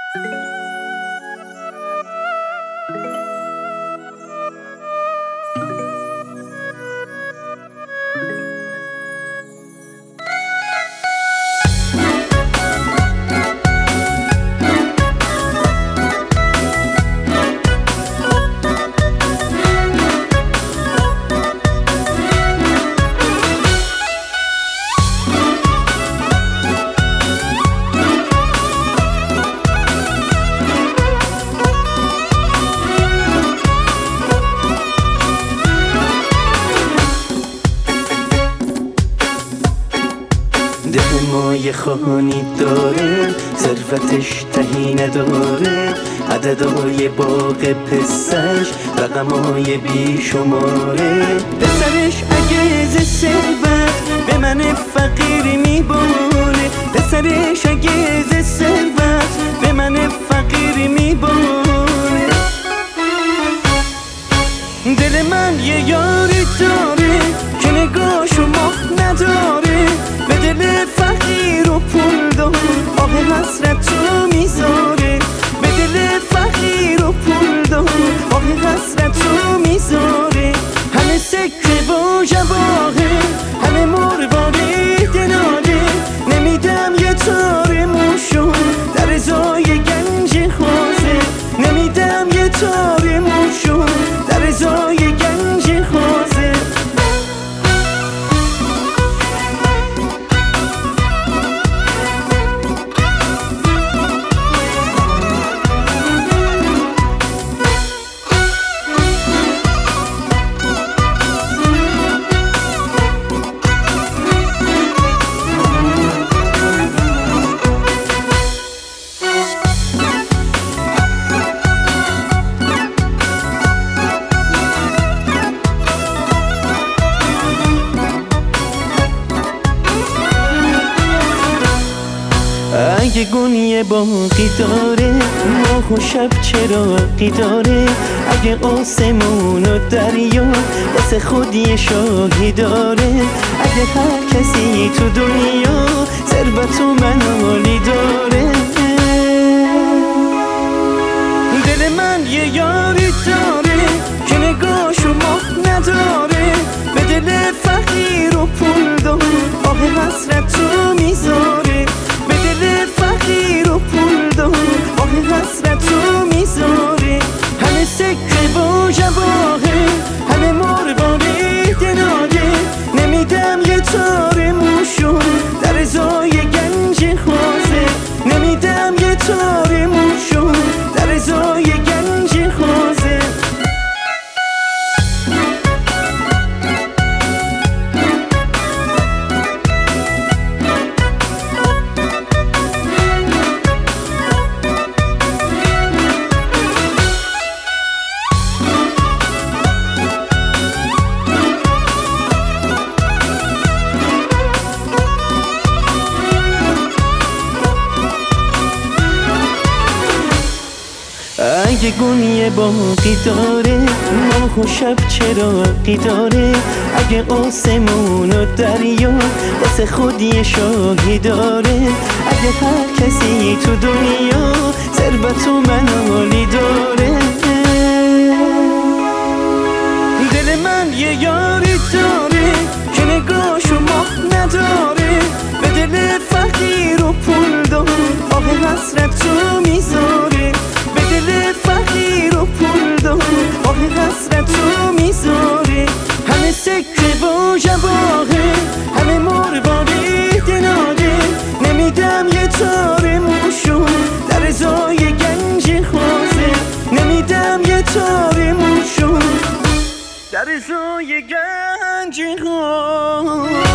دل ما یه خانی داره، ثروتش تهی نداره، عددهای باغ پسرش رقمهای بی شماره. پسرش اگه ز ثروت به من فقیر میباره، پسرش اگه ز ثروت به من فقیر میباره. دل من یه یاری داره که نگاهشو ماه نداره، به دل فقیر و پول دار آه حسرت رو میذاره، به دل فقیر و پول دار آه حسرت رو میذاره. همه سکه و جواهه، همه مرواری دلاله، نمیدم یه تار موشو در ازای گنج خوازه، نمیدم یه تار موشو در ازای گنج خوازه. اگه گونی باقی داره، ماه و شب چراغی داره، اگه آسمون و دریا واسه خودی شاهی داره، اگه هر کسی تو دنیا ثروت و منالی داره. دل من یه یاری داره که نگاهشو ماه نداره، به دل فقیر و پول دار آه حسرت رو میذاره، به دل فقیر و پول دار آه حسرت رو میذاره. همه سکه و جواهه، همه مرواری دلاله، نمیدم یه تار موشو در ازای گنج خوازه، نمیدم یه تار موشو در ازای گنج خوازه. اگه گونی باقی داره، ماه و شب چراغی داره، اگه آسمون و دریا واسه خودی شاهی داره، اگه هر کسی تو دنیا ثروت و منالی داره. دل من یه یاری داره که نگاهشو ماه نداره، به دل فقیر و پول دار آه حسرت رو میذاره، به دل فقیر و پول دار آه حسرت رو میذاره. همه سکه و جواهه، همه مرواری دلاله، نمیدم یه تار موشو در ازای گنج خوازه، نمیدم یه تار موشو در ازای گنج خوازه.